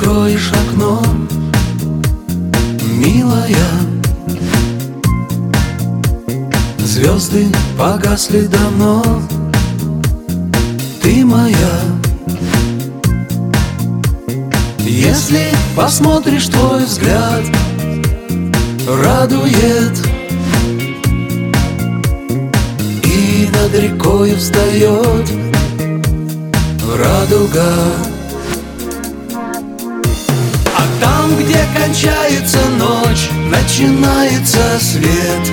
откроешь окно, милая, звезды погасли давно, ты моя. Если посмотришь, твой взгляд радует, и над рекой встает радуга. А там, где кончается ночь, начинается свет,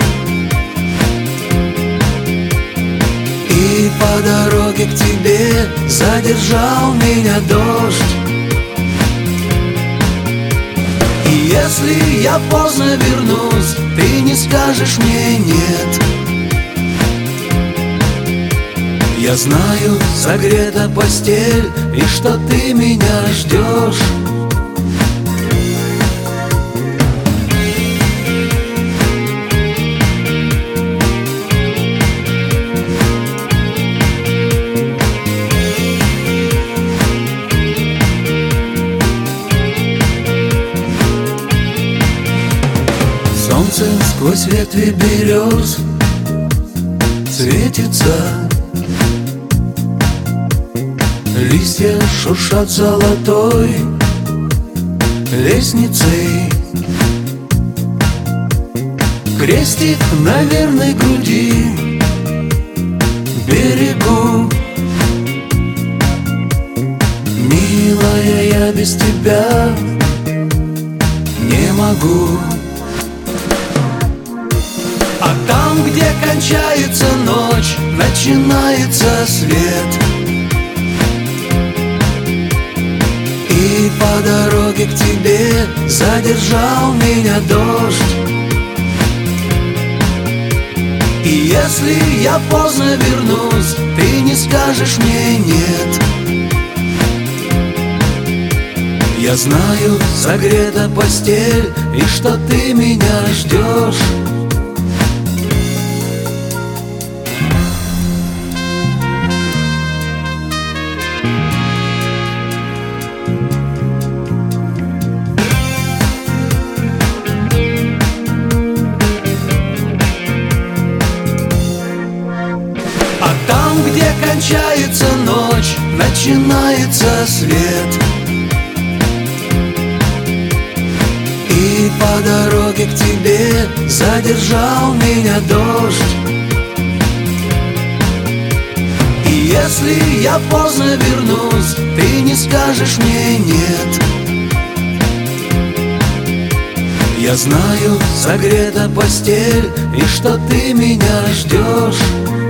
и по дороге к тебе задержал меня дождь. И если я поздно вернусь, ты не скажешь мне нет. Я знаю, согрета постель, и что ты меня ждешь. Солнце сквозь ветви берез светится, листья шуршат золотой лестницей. Крестик на верной груди берегу. Милая, я без тебя не могу. А там, где кончается ночь, начинается свет, и по дороге к тебе задержал меня дождь. И если я поздно вернусь, ты не скажешь мне нет. Я знаю, согрета постель, и что ты меня ждешь. А там, где кончается ночь, начинается свет, и по дороге к тебе задержал меня дождь. И если я поздно вернусь, ты не скажешь мне нет. Я знаю, согрета постель, и что ты меня ждешь.